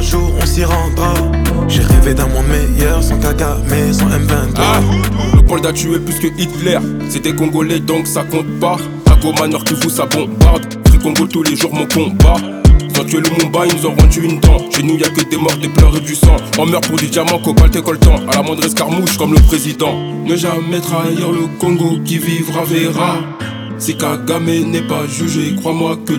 jour on s'y rendra. J'ai rêvé d'un monde meilleur, sans Kagame, sans M23. Ah, le Polda a tué plus que Hitler. C'est des Congolais donc ça compte pas. Ago Manor qui vous ça bombarde. Free Congo tous les jours mon combat. Sans tuer le Mumbai, ils nous ont rendu une dent. Chez nous y'a que des morts, des pleurs et du sang. On meurt pour des diamants, cobalt et coltan. À la moindre escarmouche comme le président. Ne jamais trahir le Congo, qui vivra verra. Si Kagame n'est pas jugé, crois-moi que